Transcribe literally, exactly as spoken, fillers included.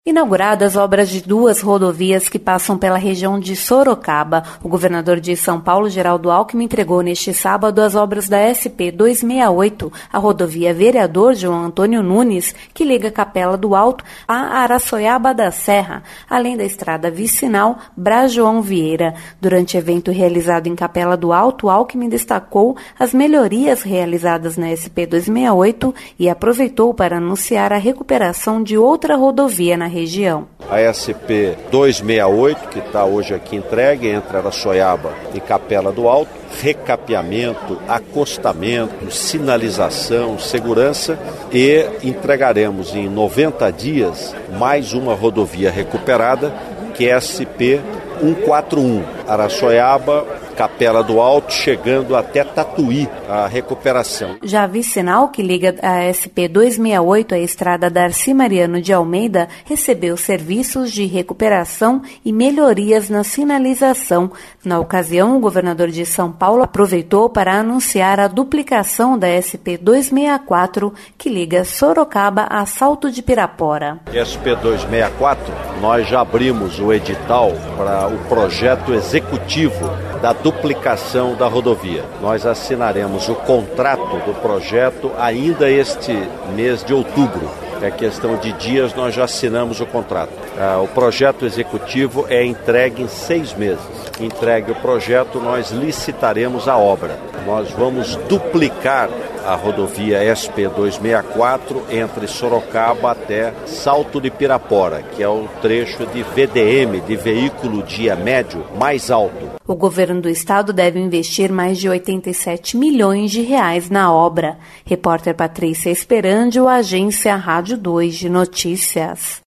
Inauguradas obras de duas rodovias que passam pela região de Sorocaba, o governador de São Paulo, Geraldo Alckmin, entregou neste sábado as obras da S P duzentos e sessenta e oito, a rodovia Vereador João Antônio Nunes, que liga Capela do Alto a Araçoiaba da Serra, além da estrada vicinal Bra João Vieira. Durante evento realizado em Capela do Alto, Alckmin destacou as melhorias realizadas na S P duzentos e sessenta e oito e aproveitou para anunciar a recuperação de outra rodovia na região. A S P duzentos e sessenta e oito, que está hoje aqui entregue entre Araçoiaba e Capela do Alto, recapeamento, acostamento, sinalização, segurança, e entregaremos em noventa dias mais uma rodovia recuperada, que é a S P cento e quarenta e um, Araçoiaba, Capela do Alto, chegando até Tatuí, a recuperação. Já a vicinal, que liga a S P duzentos e sessenta e oito à estrada Darcy Mariano de Almeida, recebeu serviços de recuperação e melhorias na sinalização. Na ocasião, o governador de São Paulo aproveitou para anunciar a duplicação da S P duzentos e sessenta e quatro, que liga Sorocaba a Salto de Pirapora. S P duzentos e sessenta e quatro, nós já abrimos o edital para o projeto executivo da duplicação da rodovia. Nós assinaremos o contrato do projeto ainda este mês de outubro. É questão de dias, nós já assinamos o contrato. Ah, o projeto executivo é entregue em seis meses. Entregue o projeto, nós licitaremos a obra. Nós vamos duplicar a rodovia S P duzentos e sessenta e quatro entre Sorocaba até Salto de Pirapora, que é o trecho de V D M, de veículo dia médio, mais alto. O governo do estado deve investir mais de oitenta e sete milhões de reais na obra. Repórter Patrícia Esperandio, Agência Rádio dois de Notícias.